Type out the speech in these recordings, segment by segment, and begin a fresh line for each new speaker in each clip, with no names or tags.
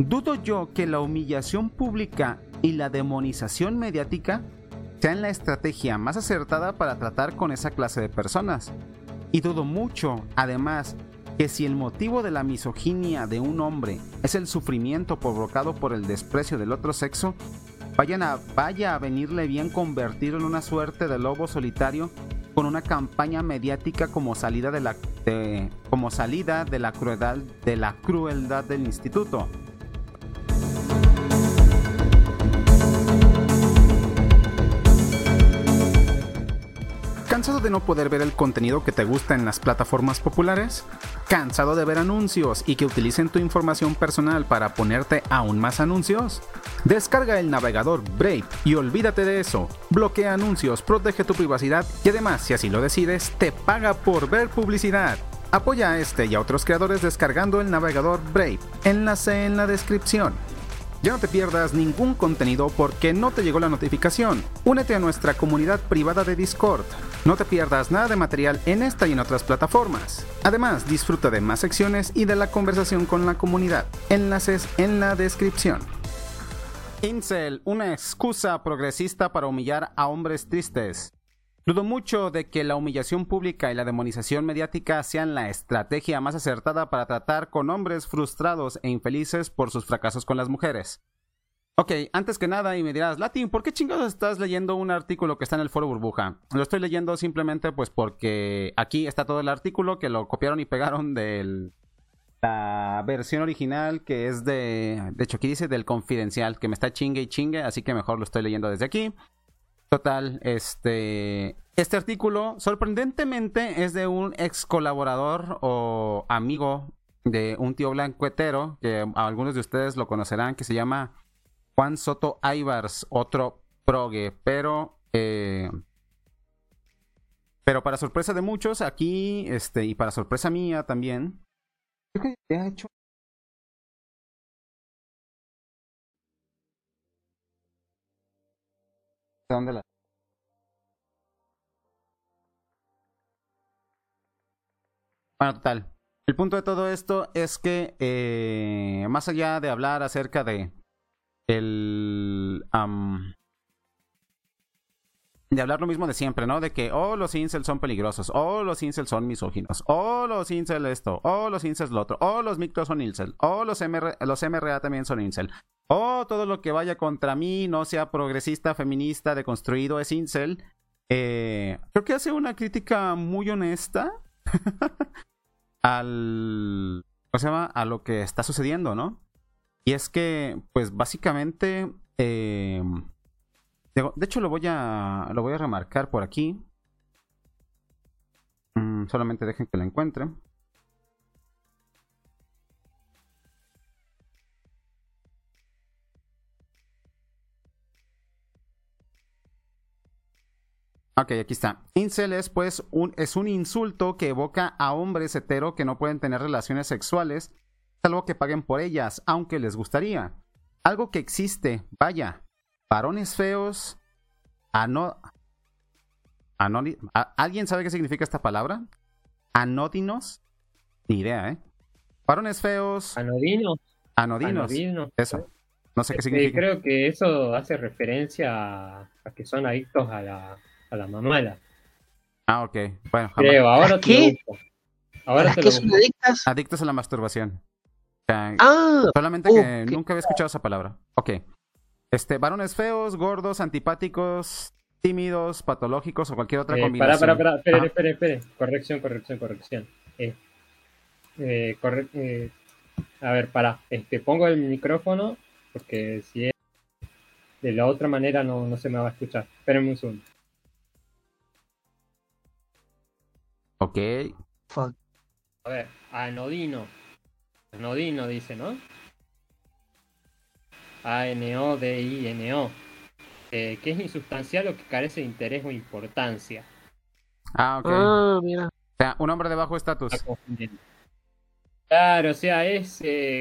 Dudo yo que la humillación pública y la demonización mediática sean la estrategia más acertada para tratar con esa clase de personas. Y dudo mucho, además, que si el motivo de la misoginia de un hombre es el sufrimiento provocado por el desprecio del otro sexo, vaya a venirle bien convertirlo en una suerte de lobo solitario con una campaña mediática como salida de la crueldad del instituto. ¿Cansado de no poder ver el contenido que te gusta en las plataformas populares? ¿Cansado de ver anuncios y que utilicen tu información personal para ponerte aún más anuncios? Descarga el navegador Brave y olvídate de eso. Bloquea anuncios, protege tu privacidad y además, si así lo decides, te paga por ver publicidad. Apoya a este y a otros creadores descargando el navegador Brave. Enlace en la descripción. Ya no te pierdas ningún contenido porque no te llegó la notificación. Únete a nuestra comunidad privada de Discord. No te pierdas nada de material en esta y en otras plataformas. Además, disfruta de más secciones y de la conversación con la comunidad. Enlaces en la descripción. Incel, una excusa progresista para humillar a hombres tristes. Dudo mucho de que la humillación pública y la demonización mediática sean la estrategia más acertada para tratar con hombres frustrados e infelices por sus fracasos con las mujeres. Ok, antes que nada, y me dirás, Latin, ¿por qué chingados estás leyendo un artículo que está en el foro Burbuja? Lo estoy leyendo simplemente pues porque aquí está todo el artículo que lo copiaron y pegaron de la versión original que es de hecho aquí dice del Confidencial, que me está chingue y chingue, así que mejor lo estoy leyendo desde aquí. Total, este artículo sorprendentemente es de un ex colaborador o amigo de un tío blancuetero, que algunos de ustedes lo conocerán, que se llama Juan Soto Aibars, otro progue, pero para sorpresa de muchos aquí, y para sorpresa mía también, creo que ha hecho... ¿Dónde la... Bueno, total. El punto de todo esto es que, más allá de hablar acerca de de hablar lo mismo de siempre, ¿no? De que, los incels son peligrosos, los incels son misóginos, los incels esto, los incels lo otro, los micros son incel, los MRA también son incel, todo lo que vaya contra mí, no sea progresista, feminista, deconstruido, es incel. Creo que hace una crítica muy honesta a lo que está sucediendo, ¿no? Y es que, pues, básicamente, de hecho lo voy a remarcar por aquí. Solamente dejen que la encuentre. Ok, aquí está. Incel es pues un insulto que evoca a hombres hetero que no pueden tener relaciones sexuales, salvo que paguen por ellas, aunque les gustaría. Algo que existe, vaya, varones feos, ¿alguien sabe qué significa esta palabra? Anódinos, ni idea, ¿eh? Varones feos.
Anodinos.
Eso. No sé qué significa.
Creo que eso hace referencia a que son adictos a la mamala.
Ah, ok. Bueno,
creo, ahora
¿qué?
Ahora
¿A qué son adictas?
Adictos a la masturbación. O sea, solamente que nunca había escuchado esa palabra. Ok. Varones feos, gordos, antipáticos, tímidos, patológicos o cualquier otra combinación.
Espere. Corrección. A ver, pongo el micrófono porque si es de la otra manera no se me va a escuchar. Espérenme un segundo.
Ok.
Fuck.
A ver, anodino dice, ¿no? ANODINO. Que es insustancial o que carece de interés o importancia.
Ah, ok.
Mira.
O sea, un hombre de bajo estatus.
Claro, o sea, es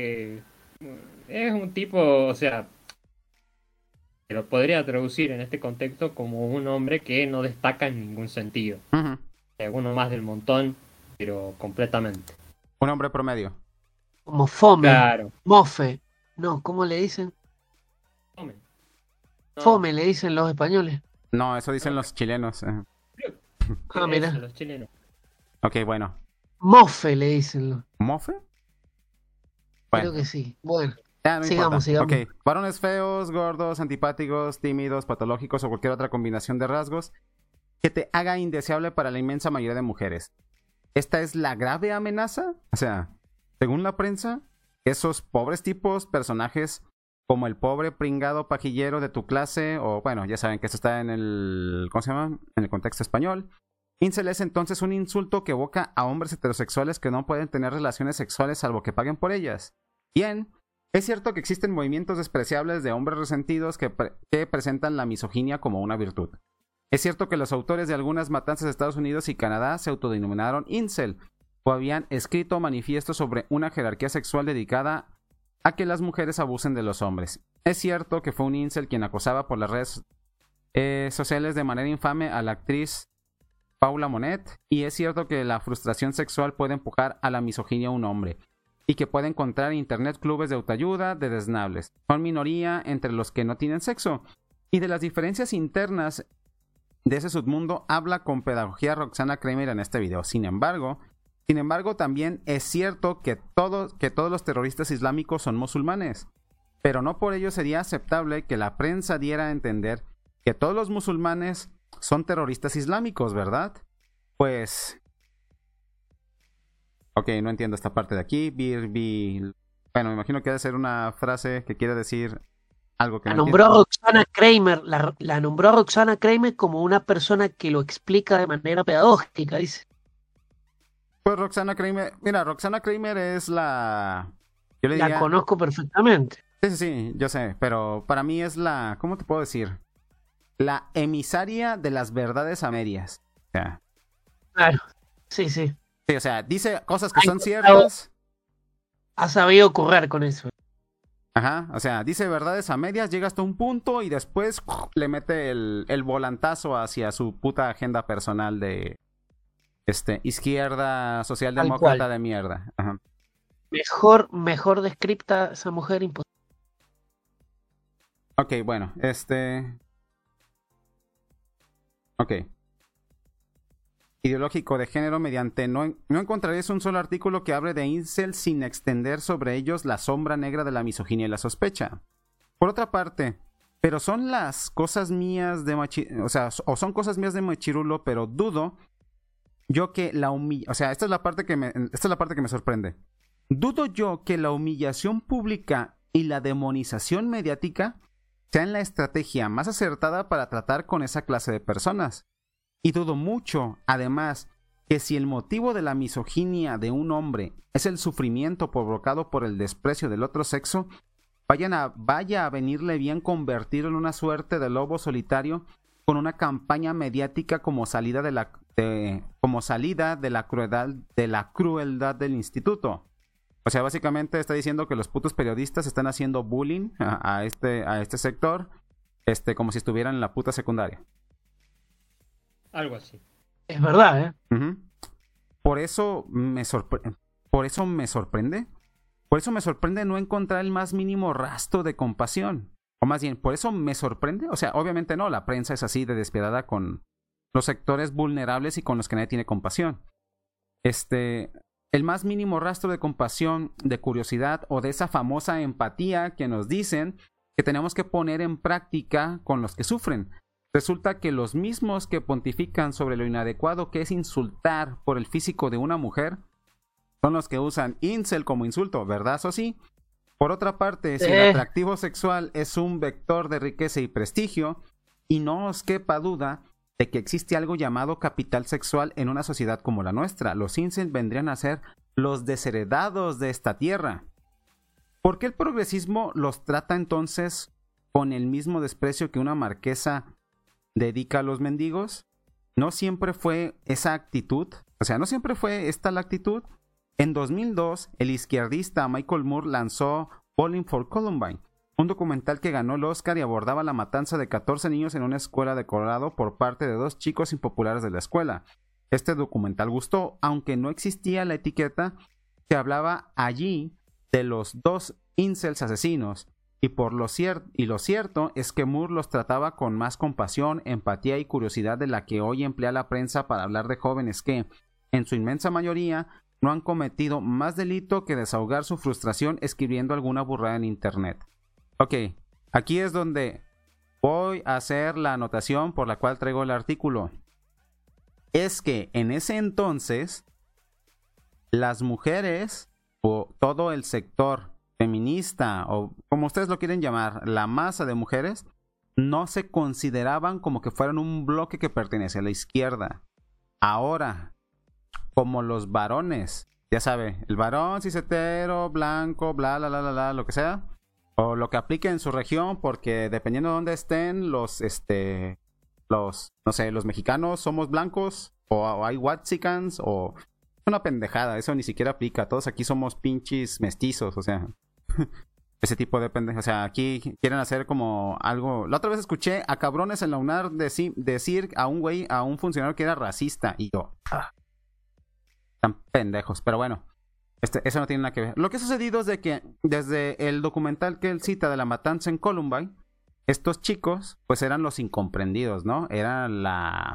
un tipo, o sea, lo podría traducir en este contexto como un hombre que no destaca en ningún sentido.
Uh-huh.
Uno más del montón, pero completamente.
Un hombre promedio.
Como fome.
Claro.
Mofe. No, ¿cómo le dicen?
Fome. No,
Fome le dicen los españoles.
No, eso dicen los chilenos.
creo
Ah,
que
mira.
eso, los chilenos.
Ok, bueno.
Mofe le dicen.
¿Mofe?
Creo
Bueno,
que sí. Bueno,
ya no
sigamos,
importa.
sigamos.
Ok, varones feos, gordos, antipáticos, tímidos, patológicos o cualquier otra combinación de rasgos que te haga indeseable para la inmensa mayoría de mujeres. Esta es la grave amenaza. O sea, según la prensa, esos pobres tipos, personajes como el pobre pringado pajillero de tu clase, o bueno, ya saben que esto está en el, ¿cómo se llama? En el contexto español. Incel es entonces un insulto que evoca a hombres heterosexuales que no pueden tener relaciones sexuales salvo que paguen por ellas. Bien, es cierto que existen movimientos despreciables de hombres resentidos que presentan la misoginia como una virtud. Es cierto que los autores de algunas matanzas de Estados Unidos y Canadá se autodenominaron incel o habían escrito manifiestos sobre una jerarquía sexual dedicada a que las mujeres abusen de los hombres. Es cierto que fue un incel quien acosaba por las redes sociales de manera infame a la actriz Paula Monet, y es cierto que la frustración sexual puede empujar a la misoginia a un hombre y que puede encontrar en internet clubes de autoayuda de desnables. Son minoría entre los que no tienen sexo, y de las diferencias internas de ese submundo habla con pedagogía Roxana Kramer en este video. Sin embargo, también es cierto que todos los terroristas islámicos son musulmanes, pero no por ello sería aceptable que la prensa diera a entender que todos los musulmanes son terroristas islámicos, ¿verdad? Pues... Ok, no entiendo esta parte de aquí. Bueno, me imagino que debe ser una frase que quiere decir algo que
La
no
nombró
entiendo.
Roxana Kramer, la nombró Roxana Kramer como una persona que lo explica de manera pedagógica, dice.
Pues Roxana Kramer... Mira, Roxana Kramer es la... Yo le
La
diría...
conozco perfectamente.
Sí, yo sé, pero para mí es la... ¿Cómo te puedo decir? La emisaria de las verdades a medias. O sea,
Claro, sí.
sí, o sea, dice cosas que
Ha
son
encontrado-
ciertas.
Ha sabido correr con eso.
Ajá, o sea, dice verdades a medias, llega hasta un punto y después le mete el volantazo hacia su puta agenda personal de izquierda socialdemócrata
cual.
de mierda. Ajá.
Mejor descripta esa mujer imposible.
Ok, bueno, Ok. Ideológico de género mediante... No encontraréis un solo artículo que hable de incel sin extender sobre ellos la sombra negra de la misoginia y la sospecha. Por otra parte, pero son las cosas mías de o son cosas mías de machirulo, pero dudo yo que la o sea, esta es la parte que me sorprende. Dudo yo que la humillación pública y la demonización mediática sean la estrategia más acertada para tratar con esa clase de personas. Y dudo mucho, además, que si el motivo de la misoginia de un hombre es el sufrimiento provocado por el desprecio del otro sexo, vaya a venirle bien convertirlo en una suerte de lobo solitario con una campaña mediática como salida de la crueldad del instituto. O sea, básicamente está diciendo que los putos periodistas están haciendo bullying a este sector, como si estuvieran en la puta secundaria.
Algo así.
Es verdad, ¿eh?
Uh-huh. Por eso me sorprende. Por eso me sorprende no encontrar el más mínimo rastro de compasión. O más bien, por eso me sorprende. O sea, obviamente no, la prensa es así de despiadada con los sectores vulnerables y con los que nadie tiene compasión. El más mínimo rastro de compasión, de curiosidad o de esa famosa empatía que nos dicen que tenemos que poner en práctica con los que sufren. Resulta que los mismos que pontifican sobre lo inadecuado que es insultar por el físico de una mujer son los que usan incel como insulto, ¿verdad, Sosi? Por otra parte, si el atractivo sexual es un vector de riqueza y prestigio, y no os quepa duda de que existe algo llamado capital sexual en una sociedad como la nuestra, los incel vendrían a ser los desheredados de esta tierra. ¿Por qué el progresismo los trata entonces con el mismo desprecio que una marquesa dedica a los mendigos? ¿No siempre fue esa actitud? O sea, ¿no siempre fue esta la actitud? En 2002, el izquierdista Michael Moore lanzó Bowling for Columbine, un documental que ganó el Oscar y abordaba la matanza de 14 niños en una escuela de Colorado por parte de 2 chicos impopulares de la escuela. Este documental gustó, aunque no existía la etiqueta que hablaba allí de los 2 incels asesinos. Lo cierto es que Moore los trataba con más compasión, empatía y curiosidad de la que hoy emplea la prensa para hablar de jóvenes que, en su inmensa mayoría, no han cometido más delito que desahogar su frustración escribiendo alguna burrada en internet. Ok, aquí es donde voy a hacer la anotación por la cual traigo el artículo. Es que en ese entonces, las mujeres o todo el sector feminista, o como ustedes lo quieren llamar, la masa de mujeres, no se consideraban como que fueran un bloque que pertenece a la izquierda. Ahora, como los varones, ya sabe, el varón cisetero, blanco, bla, bla, bla, bla, bla, lo que sea, o lo que aplique en su región, porque dependiendo de dónde estén, no sé, los mexicanos somos blancos, o hay Waxicans, o una pendejada, eso ni siquiera aplica, todos aquí somos pinches mestizos, o sea, ese tipo de pendejas, o sea, aquí quieren hacer como algo. La otra vez escuché a cabrones en la UNAR decir a un güey, a un funcionario que era racista, y yo, tan pendejos, pero bueno, eso no tiene nada que ver. Lo que ha sucedido es de que desde el documental que él cita de la matanza en Columbine, estos chicos, pues eran los incomprendidos, ¿no? Eran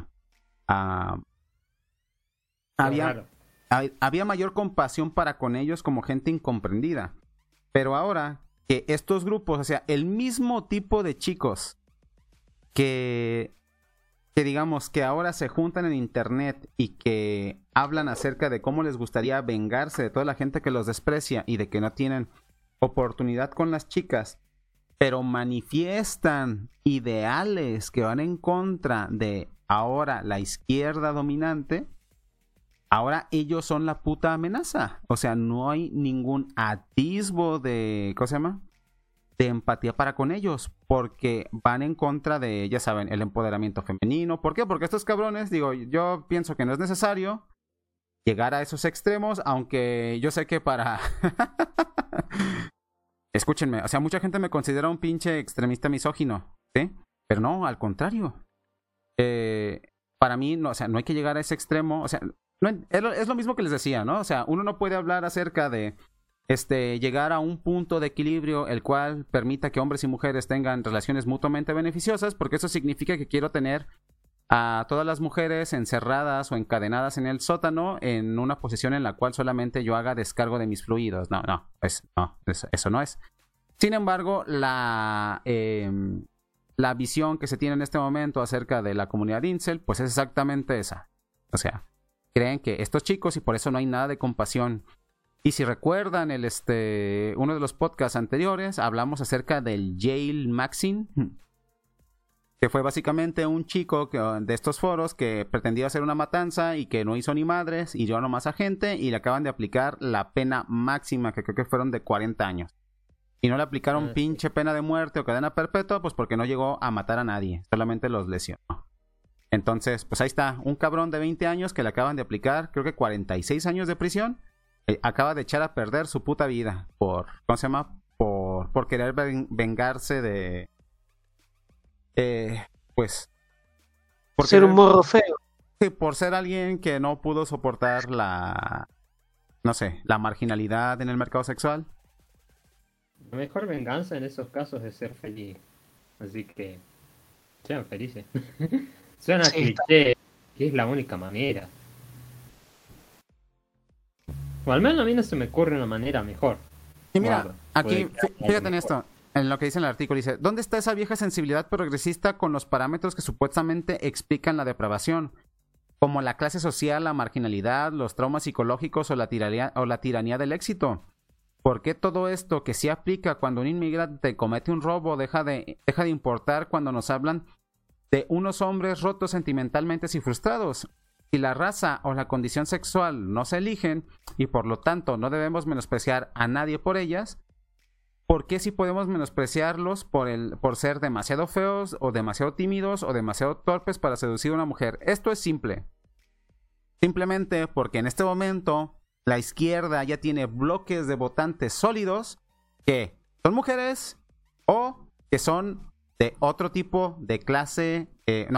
había mayor compasión para con ellos como gente incomprendida. Pero ahora que estos grupos, o sea, el mismo tipo de chicos que digamos que ahora se juntan en internet y que hablan acerca de cómo les gustaría vengarse de toda la gente que los desprecia y de que no tienen oportunidad con las chicas, pero manifiestan ideales que van en contra de ahora la izquierda dominante. Ahora ellos son la puta amenaza. O sea, no hay ningún atisbo de, ¿cómo se llama?, de empatía para con ellos, porque van en contra de, ya saben, el empoderamiento femenino. ¿Por qué? Porque estos cabrones, digo, yo pienso que no es necesario llegar a esos extremos, aunque yo sé que para... Escúchenme, o sea, mucha gente me considera un pinche extremista misógino, ¿sí? Pero no, al contrario. Para mí, no, o sea, no hay que llegar a ese extremo, o sea... No, es lo mismo que les decía, ¿no? O sea, uno no puede hablar acerca de llegar a un punto de equilibrio el cual permita que hombres y mujeres tengan relaciones mutuamente beneficiosas, porque eso significa que quiero tener a todas las mujeres encerradas o encadenadas en el sótano en una posición en la cual solamente yo haga descargo de mis fluidos. Eso no es. Sin embargo, la visión que se tiene en este momento acerca de la comunidad incel, pues es exactamente esa. O sea, creen que estos chicos, y por eso no hay nada de compasión. Y si recuerdan uno de los podcasts anteriores, hablamos acerca del Yale Maxine, que fue básicamente un chico de estos foros que pretendía hacer una matanza y que no hizo ni madres, y hirió nomás a gente, y le acaban de aplicar la pena máxima, que creo que fueron de 40 años. Y no le aplicaron pinche pena de muerte o cadena perpetua, pues porque no llegó a matar a nadie, solamente los lesionó. Entonces, pues ahí está, un cabrón de 20 años que le acaban de aplicar, creo que 46 años de prisión, acaba de echar a perder su puta vida por, ¿cómo se llama? Por querer vengarse de, pues...
Por ser un morro feo.
Sí, por ser alguien que no pudo soportar la marginalidad en el mercado sexual.
La mejor venganza en esos casos es ser feliz, así que sean felices. Suena cliché, que es la única manera. O al menos a mí no se me ocurre una manera mejor.
Y mira, aquí, fíjate en esto, en lo que dice en el artículo, dice, ¿dónde está esa vieja sensibilidad progresista con los parámetros que supuestamente explican la depravación? Como la clase social, la marginalidad, los traumas psicológicos o la tiranía del éxito. ¿Por qué todo esto que sí aplica cuando un inmigrante comete un robo deja de importar cuando nos hablan de unos hombres rotos sentimentalmente y frustrados? Si la raza o la condición sexual no se eligen y por lo tanto no debemos menospreciar a nadie por ellas, ¿por qué si podemos menospreciarlos por ser demasiado feos o demasiado tímidos o demasiado torpes para seducir a una mujer? Esto es simple. Simplemente porque en este momento la izquierda ya tiene bloques de votantes sólidos que son mujeres o que son de otro tipo de clase, que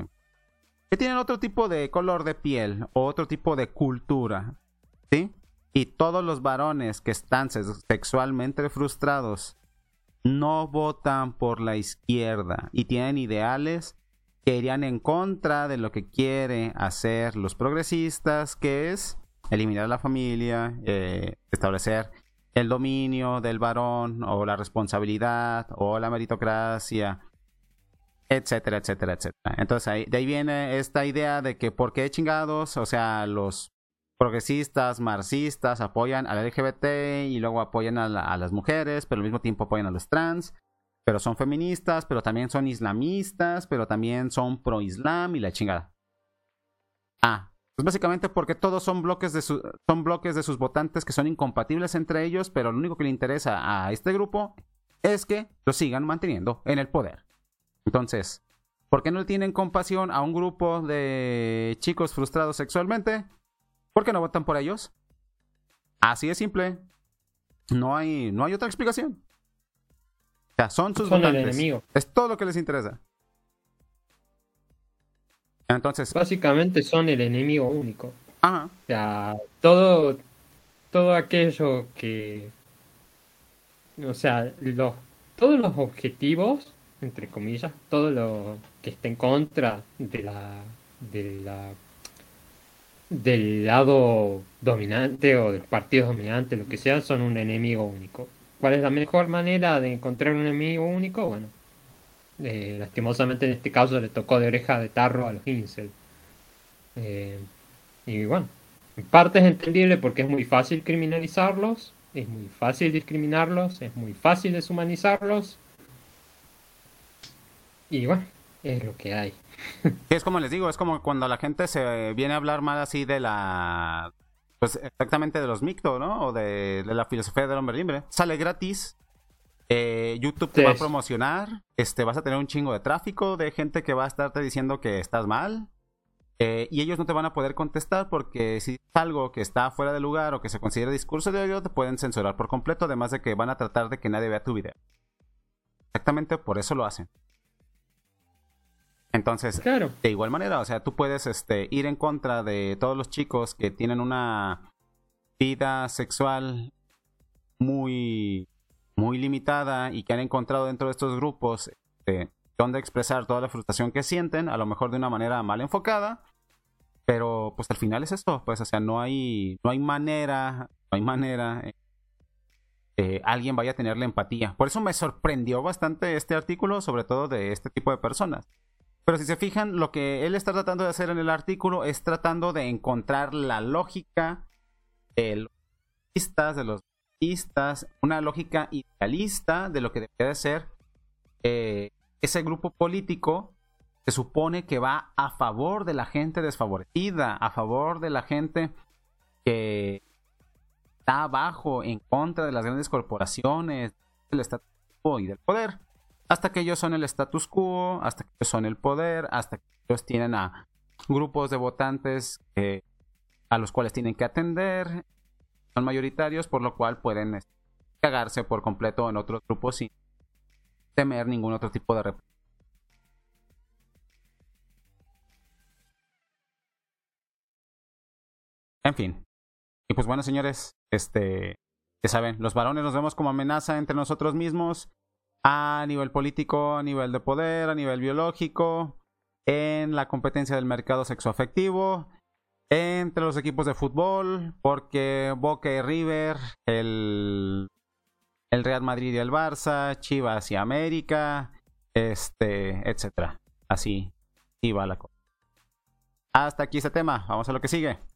tienen otro tipo de color de piel o otro tipo de cultura, ¿sí? y todos los varones que están sexualmente frustrados no votan por la izquierda y tienen ideales que irían en contra de lo que quiere hacer los progresistas, que es eliminar la familia, establecer el dominio del varón o la responsabilidad o la meritocracia, etcétera, etcétera, etcétera. Entonces de ahí viene esta idea de que por qué chingados, o sea, los progresistas, marxistas apoyan al LGBT y luego apoyan a las mujeres, pero al mismo tiempo apoyan a los trans, pero son feministas, pero también son islamistas, pero también son pro-islam y la chingada. Pues básicamente porque todos son bloques de sus votantes que son incompatibles entre ellos, pero lo único que le interesa a este grupo es que lo sigan manteniendo en el poder. Entonces, ¿por qué no le tienen compasión a un grupo de chicos frustrados sexualmente? ¿Por qué no votan por ellos? Así de simple. No hay otra explicación. O sea, son sus votantes.
El enemigo.
Es todo lo que les interesa. Entonces,
básicamente son el enemigo único.
Ajá.
O sea, todo aquello que, o sea, todos los objetivos, entre comillas, todo lo que esté en contra del lado dominante o del partido dominante, lo que sea, son un enemigo único. ¿Cuál es la mejor manera de encontrar un enemigo único? Bueno, lastimosamente en este caso le tocó de oreja de tarro a los incel. Y bueno, en parte es entendible porque es muy fácil criminalizarlos, es muy fácil discriminarlos, es muy fácil deshumanizarlos. Y bueno, es lo que hay.
Es como les digo, es como cuando la gente se viene a hablar mal así de pues exactamente de los micto, ¿no? O de la filosofía del hombre libre. Sale gratis. YouTube te va a promocionar, vas a tener un chingo de tráfico de gente que va a estarte diciendo que estás mal, y ellos no te van a poder contestar porque si es algo que está fuera de lugar o que se considera discurso de odio, te pueden censurar por completo, además de que van a tratar de que nadie vea tu video. Exactamente por eso lo hacen. Entonces, claro, de igual manera, o sea, tú puedes ir en contra de todos los chicos que tienen una vida sexual muy limitada y que han encontrado dentro de estos grupos donde expresar toda la frustración que sienten, a lo mejor de una manera mal enfocada, pero pues al final es esto, pues, o sea, no hay manera alguien vaya a tenerle empatía. Por eso me sorprendió bastante este artículo, sobre todo de este tipo de personas. Pero si se fijan, lo que él está tratando de hacer en el artículo es tratando de encontrar la lógica de los una lógica idealista de lo que debería de ser ese grupo político. Se supone que va a favor de la gente desfavorecida, a favor de la gente que está abajo, en contra de las grandes corporaciones, del status quo y del poder, hasta que ellos son el status quo, hasta que ellos son el poder, hasta que ellos tienen a grupos de votantes a los cuales tienen que atender, son mayoritarios, por lo cual pueden cagarse por completo en otros grupos sin temer ningún otro tipo de represión. En fin. Y pues bueno, señores, ya saben, los varones nos vemos como amenaza entre nosotros mismos a nivel político, a nivel de poder, a nivel biológico, en la competencia del mercado sexoafectivo, entre los equipos de fútbol, porque Boca y River, el Real Madrid y el Barça, Chivas y América, etcétera. Así va la cosa. Hasta aquí este tema, vamos a lo que sigue.